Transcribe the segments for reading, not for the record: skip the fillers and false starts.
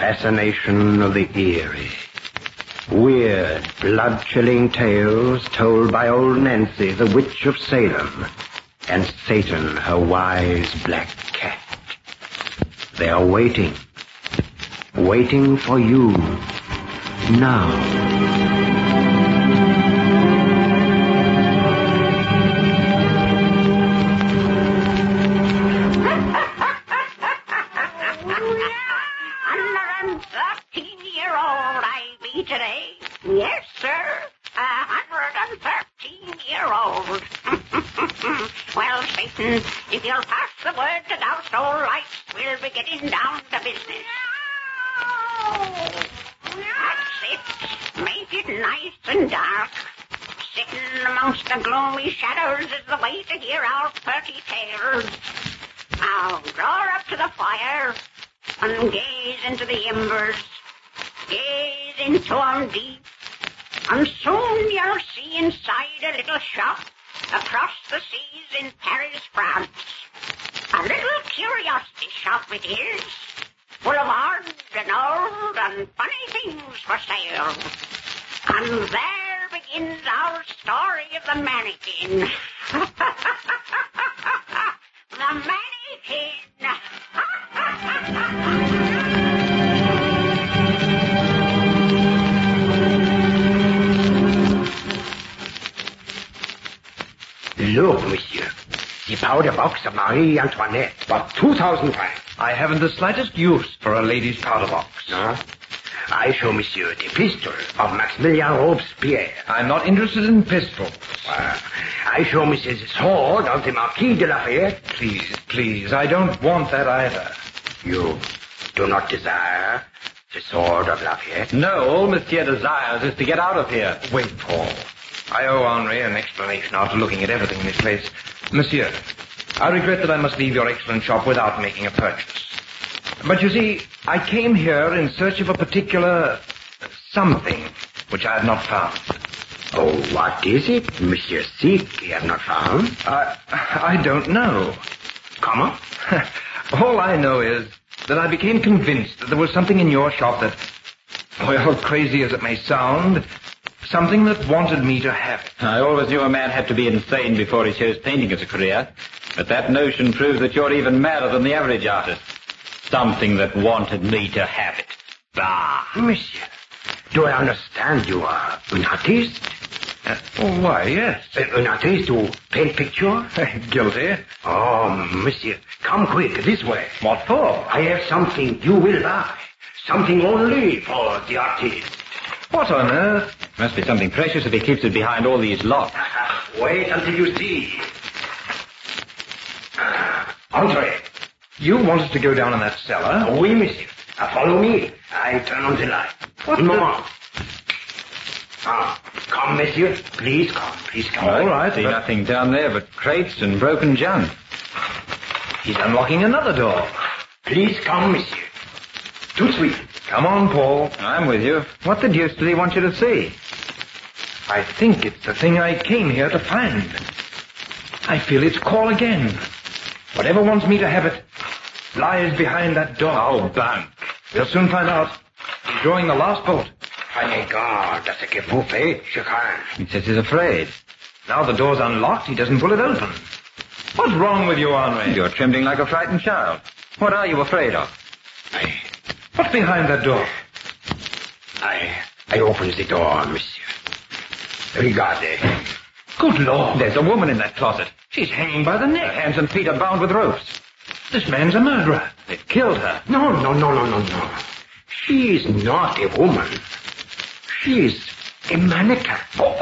fascination of the eerie. Weird, blood-chilling tales told by old Nancy, the witch of Salem, and Satan, her wise black cat. They are waiting for you now. Today? Yes, sir. 113-year-old. Well, Satan, if you'll pass the word to douse all lights, we'll be getting down to business. That's it. Make it nice and dark. Sitting amongst the gloomy shadows is the way to hear our pretty tales. Now, draw up to the fire and gaze into the embers. Gaze into 'em deep, and soon you'll see inside a little shop across the seas in Paris, France. A little curiosity shop it is, full of odd and old and funny things for sale. And there begins our story of the mannequin. The mannequin. Look, monsieur. The powder box of Marie Antoinette for 2,000 francs. I haven't the slightest use for a lady's powder box. No? I show monsieur the pistol of Maximilien Robespierre. I'm not interested in pistols. I show monsieur the sword of the Marquis de Lafayette. Please, I don't want that either. You do not desire the sword of Lafayette? No, all monsieur desires is to get out of here. Wait, Paul. I owe Henri an explanation after looking at everything in this place. Monsieur, I regret that I must leave your excellent shop without making a purchase. But you see, I came here in search of a particular something which I have not found. Oh, what is it, Monsieur Seek, you have not found? I don't know. Comment? All I know is that I became convinced that there was something in your shop that, well, crazy as it may sound, something that wanted me to have it. I always knew a man had to be insane before he chose painting as a career. But that notion proves that you're even madder than the average artist. Something that wanted me to have it. Bah! Monsieur, do I understand you are an artist? Why, yes. An artist who paint picture? Guilty. Oh, monsieur, come quick, this way. What for? I have something you will buy. Something only for the artist. What on earth? Must be something precious if he keeps it behind all these locks. Wait until you see. Andre. You want us to go down in that cellar? Oui, monsieur. Follow me. I turn on the light. What moment. Come, monsieur. Please come. All right. See nothing down there but crates and broken junk. He's unlocking another door. Please come, monsieur. Tout suite. Come on, Paul. I'm with you. What the deuce did he want you to see? I think it's the thing I came here to find. I feel its call again. Whatever wants me to have it lies behind that door. Oh, bunk. We'll soon find out. He's drawing the last bolt. Prenez garde à ce que vous faites, je crains. He says he's afraid. Now the door's unlocked, he doesn't pull it open. What's wrong with you, Henri? You're trembling like a frightened child. What are you afraid of? What's behind that door? I open the door, monsieur. Regardez. Good Lord. There's a woman in that closet. She's hanging by the neck. Her hands and feet are bound with ropes. This man's a murderer. They've killed her. No. She is not a woman. She is a mannequin.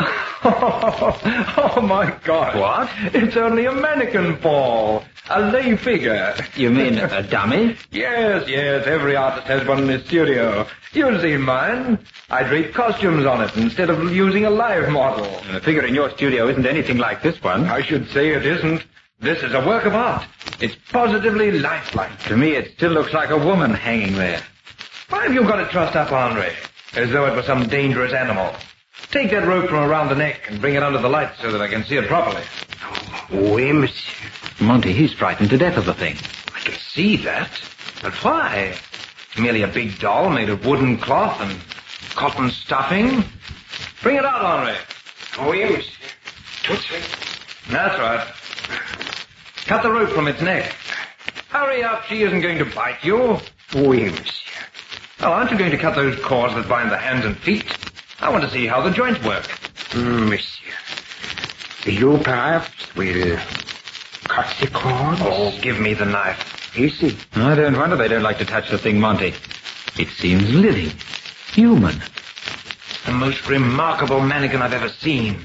Oh, my God. What? It's only a mannequin, Paul. A lay figure. You mean a dummy? Yes. Every artist has one in his studio. You'll see mine. I drape costumes on it instead of using a live model. The figure in your studio isn't anything like this one. I should say it isn't. This is a work of art. It's positively lifelike. To me, it still looks like a woman hanging there. Why have you got it trussed up, Henri? As though it was some dangerous animal. Take that rope from around the neck and bring it under the light so that I can see it properly. Oui, monsieur. Monty, he's frightened to death of the thing. I can see that. But why? merely a big doll made of wooden cloth and cotton stuffing. Bring it out, Henri. Oh, yes. Tout de suite. That's right. Cut the rope from its neck. Hurry up, she isn't going to bite you. Oui, monsieur. Oh, aren't you going to cut those cords that bind the hands and feet? I want to see how the joints work. Monsieur. You perhaps will cut the cords? Oh, give me the knife. Easy. I don't wonder they don't like to touch the thing, Monty. It seems living. Human. The most remarkable mannequin I've ever seen.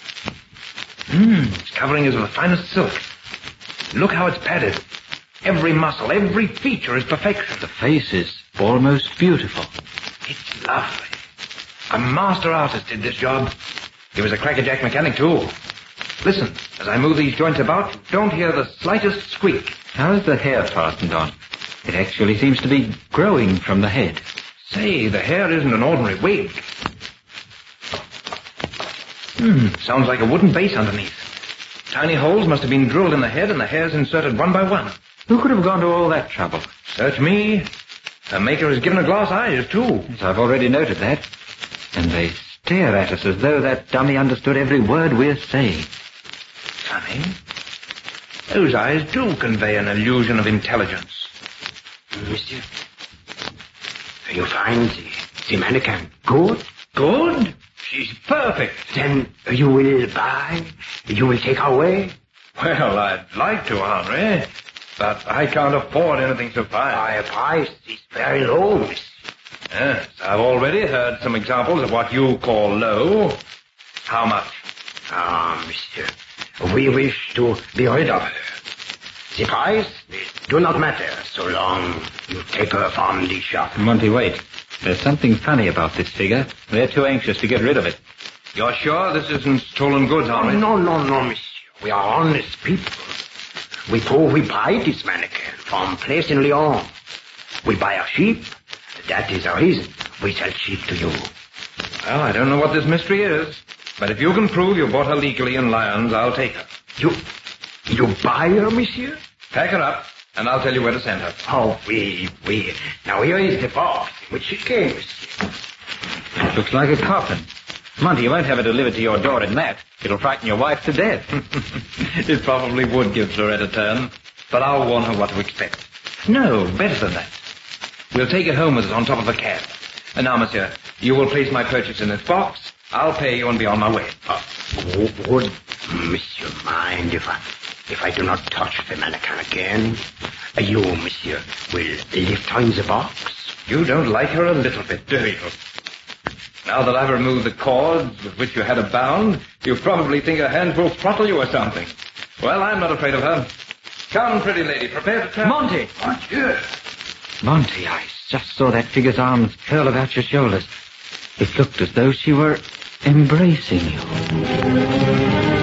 Its covering is of the finest silk. Look how it's padded. Every muscle, every feature is perfection. The face is almost beautiful. It's lovely. A master artist did this job. He was a crackerjack mechanic, too. Listen, as I move these joints about, you don't hear the slightest squeak. How is the hair fastened on? It actually seems to be growing from the head. Say, the hair isn't an ordinary wig. Sounds like a wooden base underneath. Tiny holes must have been drilled in the head and the hairs inserted one by one. Who could have gone to all that trouble? Search me. The maker has given her glass eyes, too. Yes, I've already noted that. And they stare at us as though that dummy understood every word we're saying. Funny. Those eyes do convey an illusion of intelligence. Monsieur, you find the mannequin good? Good? She's perfect. Then you will buy? You will take away? Well, I'd like to, Henri, but I can't afford anything so fine. My price is very low, monsieur. Yes, I've already heard some examples of what you call low. How much? Ah, monsieur, we wish to be rid of her. The price do not matter so long you take her from the shop. Monty, wait. There's something funny about this figure. They're too anxious to get rid of it. You're sure this isn't stolen goods, Henri? No, monsieur. We are honest people. We buy this mannequin from place in Lyon. We buy a sheep. That is the reason we sell sheep to you. Well, I don't know what this mystery is, but if you can prove you bought her legally in Lyons, I'll take her. You buy her, monsieur? Pack her up, and I'll tell you where to send her. Oh, we. Now here is the box in which she came, monsieur. It looks like a coffin. Monty, you won't have it delivered to your door in that. It'll frighten your wife to death. It probably would give Fleurette a turn, but I'll warn her what to expect. No, better than that. We'll take it home with us on top of a cab. And now, monsieur, you will place my purchase in this box. I'll pay you and be on my way. Would monsieur mind if I do not touch the mannequin again? You, monsieur, will lift her in the box? You don't like her a little bit, do you? Now that I've removed the cords with which you had her bound, you probably think her hands will throttle you or something. Well, I'm not afraid of her. Come, pretty lady, prepare to travel. Monty! Monsieur! Monty, I just saw that figure's arms curl about your shoulders. It looked as though she were embracing you.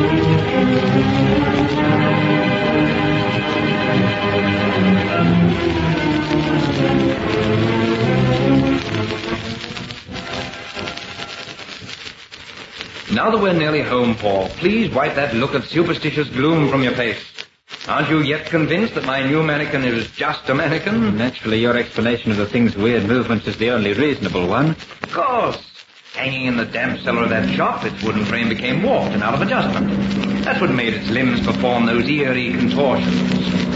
Now that we're nearly home, Paul, please wipe that look of superstitious gloom from your face. Aren't you yet convinced that my new mannequin is just a mannequin? Naturally, your explanation of the thing's weird movements is the only reasonable one. Of course. Hanging in the damp cellar of that shop, its wooden frame became warped and out of adjustment. That's what made its limbs perform those eerie contortions.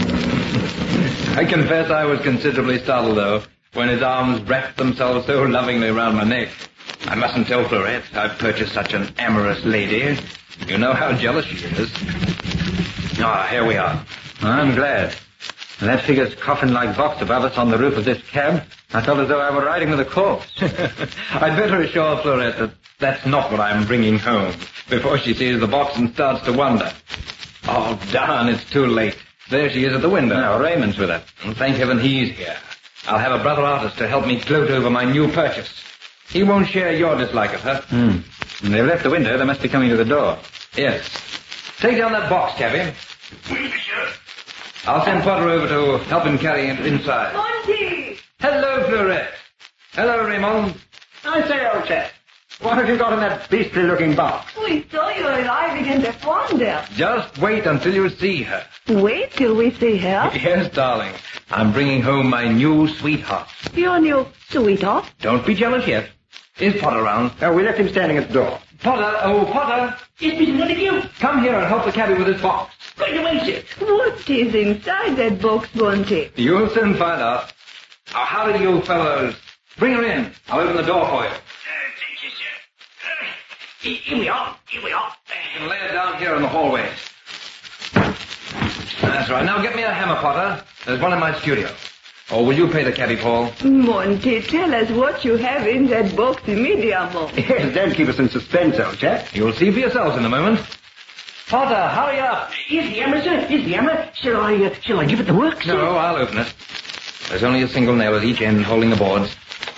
I confess I was considerably startled, though, when his arms wrapped themselves so lovingly around my neck. I mustn't tell Fleurette I've purchased such an amorous lady. You know how jealous she is. Ah, here we are. I'm glad. And that figure's coffin-like box above us on the roof of this cab, I felt as though I were riding with a corpse. I'd better assure Fleurette that that's not what I'm bringing home, before she sees the box and starts to wonder. Oh, darn, it's too late. There she is at the window. Now, Raymond's with her. And thank heaven he's here. I'll have a brother artist to help me gloat over my new purchase. He won't share your dislike of her. And they've left the window. They must be coming to the door. Yes. Take down that box, cabby. Oui, monsieur. I'll send Potter over to help him carry it inside. Monty! Hello, Fleurette. Hello, Raymond. I say, old chap, What have you got in that beastly-looking box? We saw you arriving in the wonder. Just wait until you see her. Wait till we see her. Yes, darling. I'm bringing home my new sweetheart. Your new sweetheart. Don't be jealous yet. Is Potter around? Oh, we left him standing at the door. Potter, oh, Potter. It's Mr. Montague. Come here and help the cabby with this box. Right away, sir. What is inside that box, Monty? You'll soon find out. Now, how do you fellows? Bring her in. I'll open the door for you. Thank you, sir. Here we are. Here we are. You can lay her down here in the hallway. That's right. Now get me a hammer, Potter. There's one in my studio. Or will you pay the cabby, Paul? Monty, tell us what you have in that box immediately. Yes, don't keep us in suspense, old chap. You'll see for yourselves in a moment. Potter, hurry up. Here's the hammer, sir. Here's the hammer. Shall I give it the work, sir? No, I'll open it. There's only a single nail at each end holding the boards.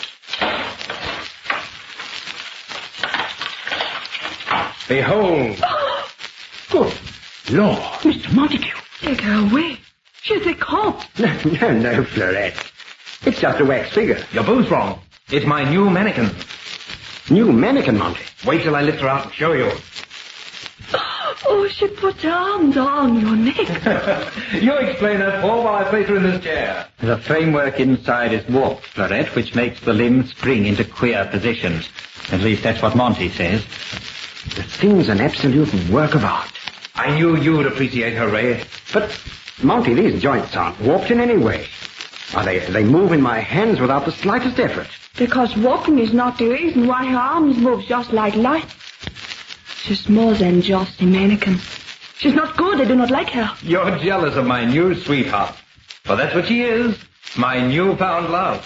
Behold. Good Lord. Mr. Montague. Take her away. She's a cop. No, Florette. It's just a wax figure. You're both wrong. It's my new mannequin. New mannequin, Monty. Wait till I lift her out and show you. Oh, she put her arms on your neck. You explain that, Paul, while I place her in this chair. The framework inside is warped, Florette, which makes the limbs spring into queer positions. At least that's what Monty says. The thing's an absolute work of art. I knew you'd appreciate her, Ray. But, Monty, these joints aren't warped in any way. They move in my hands without the slightest effort. Because walking is not the reason why her arms move just like light. She's more than just a mannequin. She's not good. I do not like her. You're jealous of my new sweetheart. For that's what she is. My newfound love.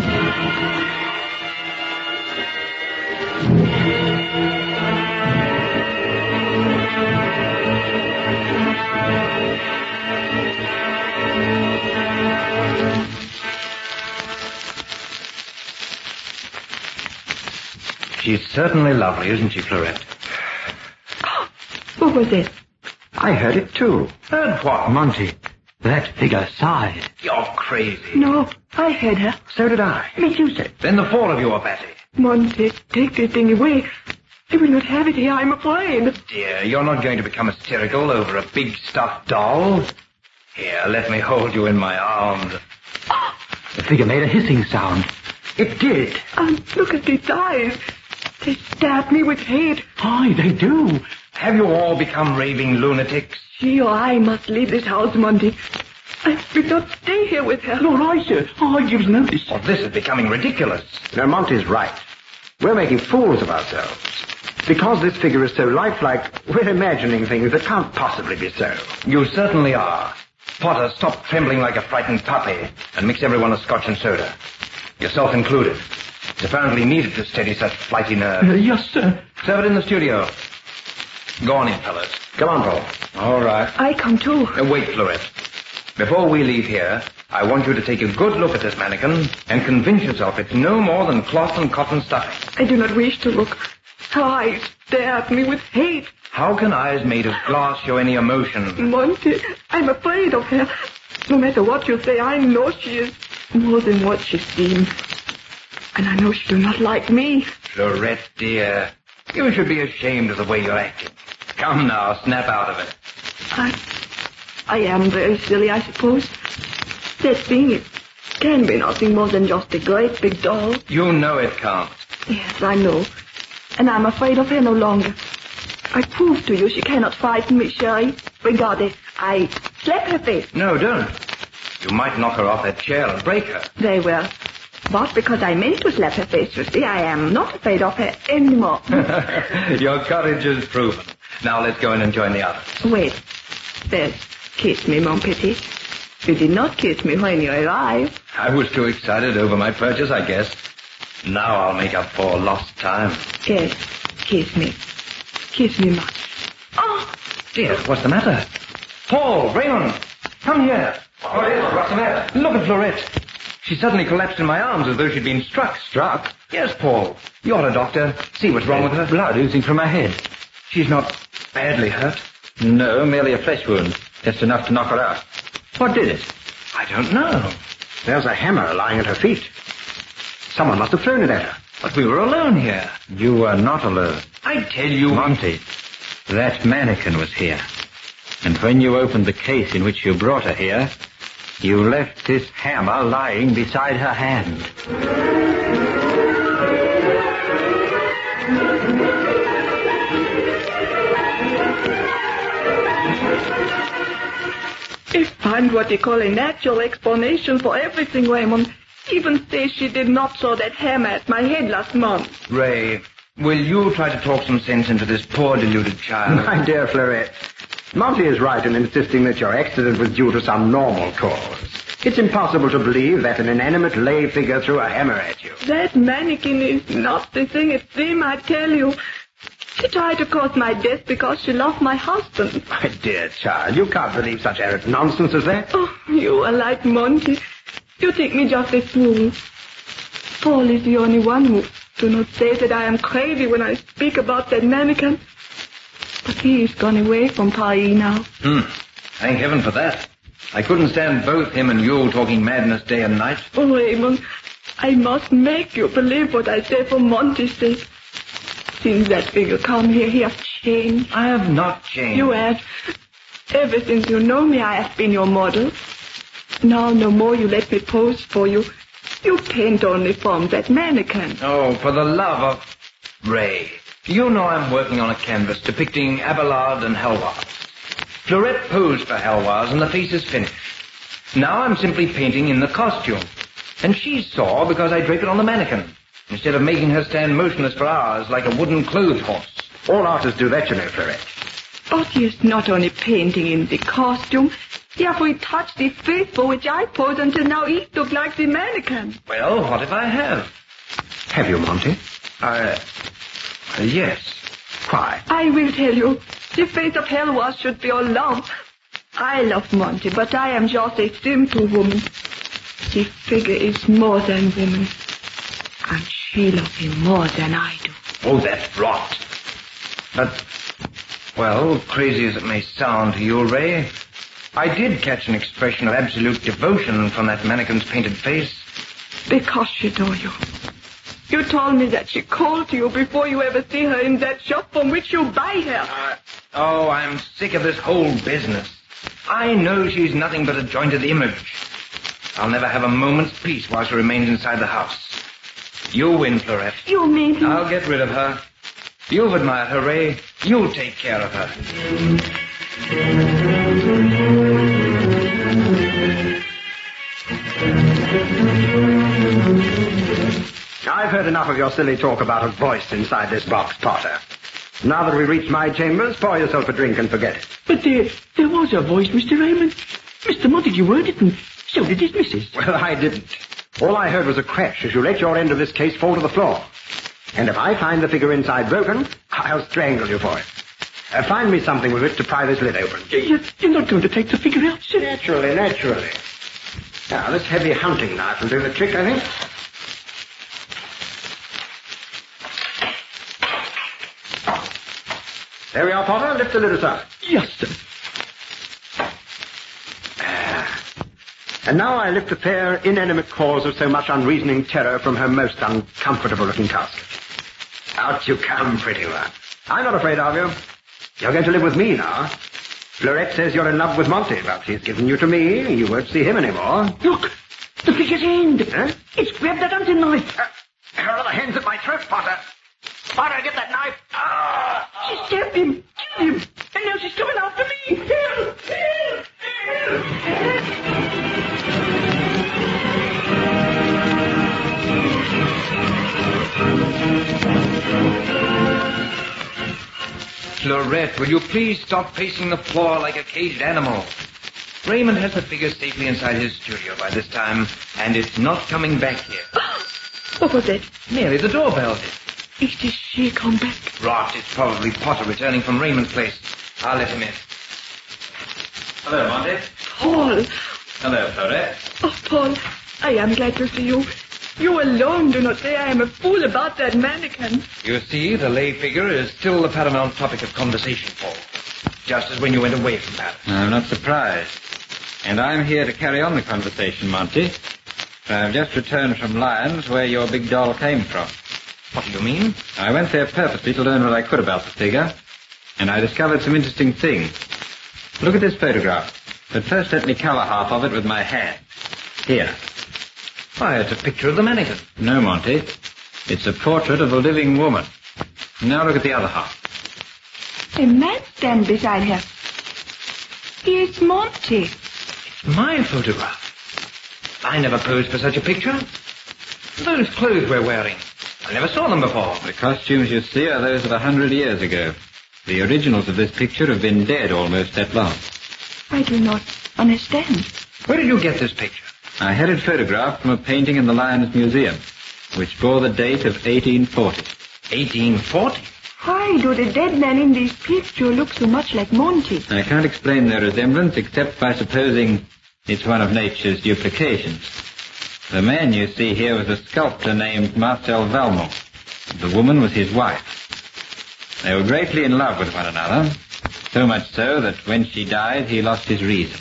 She's certainly lovely, isn't she, Florette? What was it? I heard it too. Heard what? Monty, that figure sighed. You're crazy. No, I heard her. So did I. Me too, sir. Then the four of you are batty. Monty, take this thing away. I will not have it here, I'm afraid. Dear, you're not going to become hysterical over a big stuffed doll. Here, let me hold you in my arms. The figure made a hissing sound. It did. Look at these eyes. They stab me with hate. Aye, they do. Have you all become raving lunatics? She or I must leave this house, Monty. I will not stay here with her. Nor I, sir. I gives notice. Oh, this is becoming ridiculous. Now, Monty's right. We're making fools of ourselves. Because this figure is so lifelike, we're imagining things that can't possibly be so. You certainly are. Potter, stop trembling like a frightened puppy and mix everyone a scotch and soda. Yourself included. It's apparently needed to steady such flighty nerves. Yes, sir. Serve it in the studio. Go on in, fellas. Come on, Paul. All right. I come too. Wait, Florette. Before we leave here, I want you to take a good look at this mannequin and convince yourself it's no more than cloth and cotton stuffing. I do not wish to look. Her eyes stare at me with hate. How can eyes made of glass show any emotion? Monty, I'm afraid of her. No matter what you say, I know she is more than what she seems. And I know she do not like me. Florette, dear, you should be ashamed of the way you're acting. Come now, snap out of it. I am very silly, I suppose. That thing, it can be nothing more than just a great big doll. You know it can't. Yes, I know. And I'm afraid of her no longer. I prove to you she cannot frighten me, Sherry. Regard it. I slap her face. No, don't. You might knock her off that chair and break her. Very well. But because I meant to slap her face, you see, I am not afraid of her anymore. Your courage is proven. Now let's go in and join the others. Wait. First, kiss me, mon petit. You did not kiss me when you arrived. I was too excited over my purchase, I guess. Now I'll make up for lost time. Yes, kiss me. Kiss me much. Oh! Dear, what's the matter? Paul, Raymond, come here. What is it? What's the matter? Look at Florette. She suddenly collapsed in my arms as though she'd been struck. Struck? Yes, Paul. You're a doctor. See what's wrong with her. Blood oozing from her head. She's not badly hurt. No, merely a flesh wound. Just enough to knock her out. What did it? I don't know. There's a hammer lying at her feet. Someone must have thrown it at her. But we were alone here. You were not alone. I tell you... Monty, that mannequin was here. And when you opened the case in which you brought her here, you left this hammer lying beside her hand. I find what you call a natural explanation for everything, Raymond. Even says she did not throw that hammer at my head last month. Ray, will you try to talk some sense into this poor deluded child? My dear Fleurette, Monty is right in insisting that your accident was due to some normal cause. It's impossible to believe that an inanimate lay figure threw a hammer at you. That mannequin is not the thing it seems, I tell you. She tried to cause my death because she loved my husband. My dear child, you can't believe such arrant nonsense as that. Oh, you are like Monty. You think me just a fool. Paul is the only one who do not say that I am crazy when I speak about that mannequin. But he is gone away from Paris now. Thank heaven for that. I couldn't stand both him and you talking madness day and night. Oh, Raymond, I must make you believe what I say for Monty's sake. Since that figure come here, he has changed. I have not changed. You have. Ever since you know me, I have been your model. Now no more you let me pose for you. You paint only from that mannequin. Oh, for the love of... Ray, you know I'm working on a canvas depicting Abelard and Helwars. Fleurette posed for Helwars and the face is finished. Now I'm simply painting in the costume. And she saw because I draped it on the mannequin, instead of making her stand motionless for hours like a wooden clothes horse. All artists do that, you know, Fleurette. But he is not only painting in the costume. He has retouched the face for which I posed until now he looked like the mannequin. Well, what if I have? Have you, Monty? Yes. Why? I will tell you. The face of Helwars should be all love. I love Monty, but I am just a simple woman. The figure is more than woman. And she loves him more than I do. Oh, that's rot. But, well, crazy as it may sound to you, Ray, I did catch an expression of absolute devotion from that mannequin's painted face. Because she adore you. You told me that she called to you before you ever see her in that shop from which you buy her. I'm sick of this whole business. I know she's nothing but a jointed image. I'll never have a moment's peace while she remains inside the house. You win, Fleurette. You mean... I'll get rid of her. You've admired her, Ray. You'll take care of her. I've heard enough of your silly talk about a voice inside this box, Potter. Now that we've reached my chambers, pour yourself a drink and forget it. But there was a voice, Mr. Raymond. Mr. Montague heard it, and so did his missus. Well, I didn't. All I heard was a crash as you let your end of this case fall to the floor. And if I find the figure inside broken, I'll strangle you for it. Find me something with it to pry this lid open. You're not going to take the figure out, sir? Naturally. Now, this heavy hunting knife will do the trick, I think. There we are, Potter. Lift the lid aside. Yes, sir. And now I lift the fair, inanimate cause of so much unreasoning terror from her most uncomfortable-looking casket. Out you come, pretty one. I'm not afraid of you. You're going to live with me now. Fleurette says you're in love with Monty, but he's given you to me. You won't see him anymore. Look, the figure's end. Huh? It's grabbed that hunting knife. Her other hand's at my throat, Potter. Potter, get that knife. She stabbed him, killed him, and now she's coming after me. Help! Help! Fleurette, will you please stop pacing the floor like a caged animal? Raymond has the figure safely inside his studio by this time, and it's not coming back here. What was it? Merely the doorbell did. Is this she come back? Rot, it's probably Potter returning from Raymond's place. I'll let him in. Hello, Monty. Paul. Hello, Fleurette. Oh, Paul, I am glad to see you. You alone do not say I am a fool about that mannequin. You see, the lay figure is still the paramount topic of conversation, Paul. Just as when you went away from Paris. I'm not surprised. And I'm here to carry on the conversation, Monty. I've just returned from Lyons, where your big doll came from. What do you mean? I went there purposely to learn what I could about the figure, and I discovered some interesting things. Look at this photograph. But first let me colour half of it with my hand. Here. Why, it's a picture of the mannequin. No, Monty. It's a portrait of a living woman. Now look at the other half. A man stands beside her. He is Monty. It's my photograph. I never posed for such a picture. Those clothes we're wearing, I never saw them before. The costumes you see are those of 100 years ago. The originals of this picture have been dead almost that long. I do not understand. Where did you get this picture? I had it photographed from a painting in the Lyons Museum, which bore the date of 1840. 1840? Why do the dead men in this picture look so much like Monty? I can't explain their resemblance except by supposing it's one of nature's duplications. The man you see here was a sculptor named Marcel Valmont. The woman was his wife. They were greatly in love with one another, so much so that when she died, he lost his reason.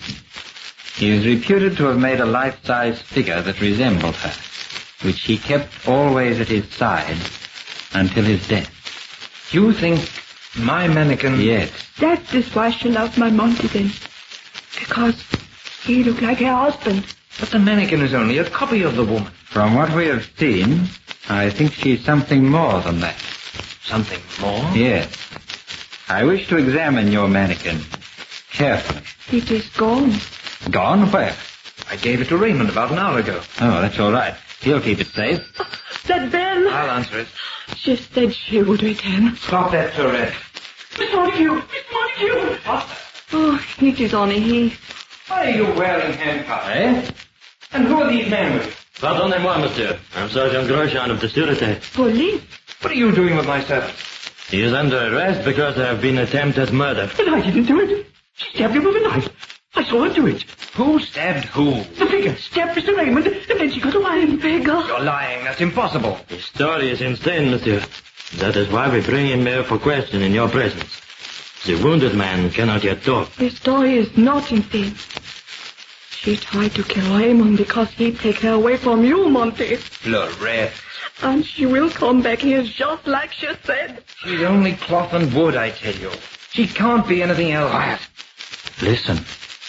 He is reputed to have made a life-size figure that resembled her, which he kept always at his side until his death. You think my mannequin... Yes. That is why she loved my Monty then. Because he looked like her husband. But the mannequin is only a copy of the woman. From what we have seen, I think she's something more than that. Something more? Yes. I wish to examine your mannequin carefully. It is gone. Gone? Where? I gave it to Raymond about an hour ago. Oh, that's all right. He'll keep it safe. That bell. I'll answer it. She said she would return. Stop that, Tourette. Miss Montague! Miss Montague! Oh, it is only he. Why are you wearing handcuffs, eh? And who are these men with you? Pardonnez-moi, monsieur. I'm Sergeant Grosjean of the Sûreté. Police. What are you doing with my servant? He is under arrest because there have been attempted murder. But I didn't do it. She stabbed him with a knife. I saw her do it. Who stabbed who? The figure stabbed Mr. Raymond, and then she got away. Figure. You're lying. That's impossible. His story is insane, monsieur. That is why we bring him here for question in your presence. The wounded man cannot yet talk. The story is not insane. She tried to kill Raymond because he'd take her away from you, Monty. Lorette. And she will come back here just like she said. She's only cloth and wood, I tell you. She can't be anything else. Quiet. Listen.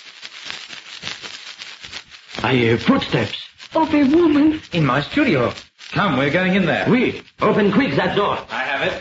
I hear footsteps. Of a woman. In my studio. Come, we're going in there. Oui, open quick that door. I have it.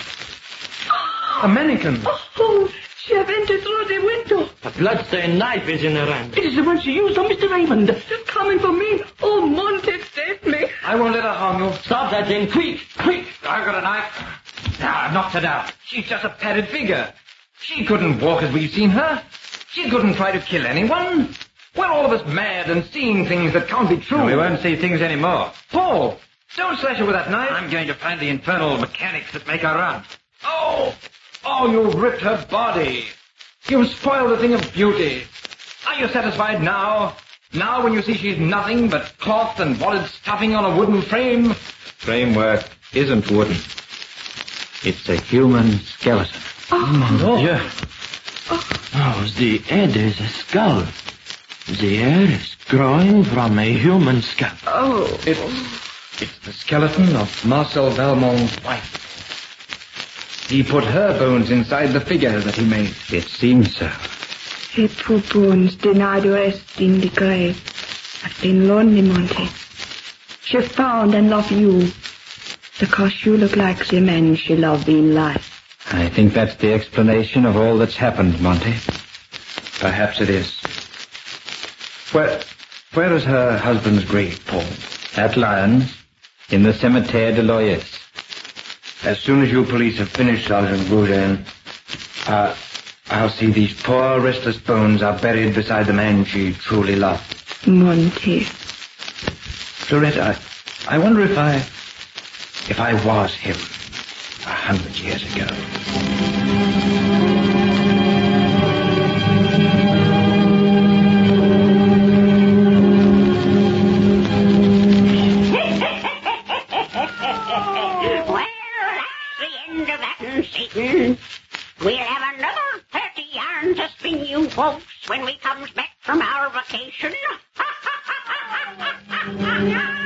A mannequin. Oh, she have entered through the window. A bloodstained knife is in her hand. It is the one she used on Mr. Raymond. She's coming for me. Oh, Monty, save me. I won't let her harm you. Stop that thing, quick, quick. I've got a knife. I've knocked her down. She's just a padded figure. She couldn't walk as we've seen her. She couldn't try to kill anyone. We're all of us mad and seeing things that can't be true. No, we won't see things anymore. Paul, don't slash her with that knife. I'm going to find the infernal mechanics that make her run. Oh, you've ripped her body. You've spoiled a thing of beauty. Are you satisfied now? Now when you see she's nothing but cloth and wadded stuffing on a wooden frame? Framework isn't wooden. It's a human skeleton. Monsieur. Oh, the head is a skull. The hair is growing from a human scalp. Oh. It's the skeleton of Marcel Valmont's wife. He put her bones inside the figure that he made. It seems so. Her poor bones denied rest in the grave. I've been lonely, Monty. She found and loved you because you look like the man she loved in life. I think that's the explanation of all that's happened, Monty. Perhaps it is. Where is her husband's grave, Paul? At Lyons, in the Cimetière de Loyes. As soon as you police have finished, Sergeant Boudin, I'll see these poor restless bones are buried beside the man she truly loved. Monty. Lorette, I wonder if I was him 100 years ago. Satan. We'll have another 30 yarns to spin you folks when we comes back from our vacation.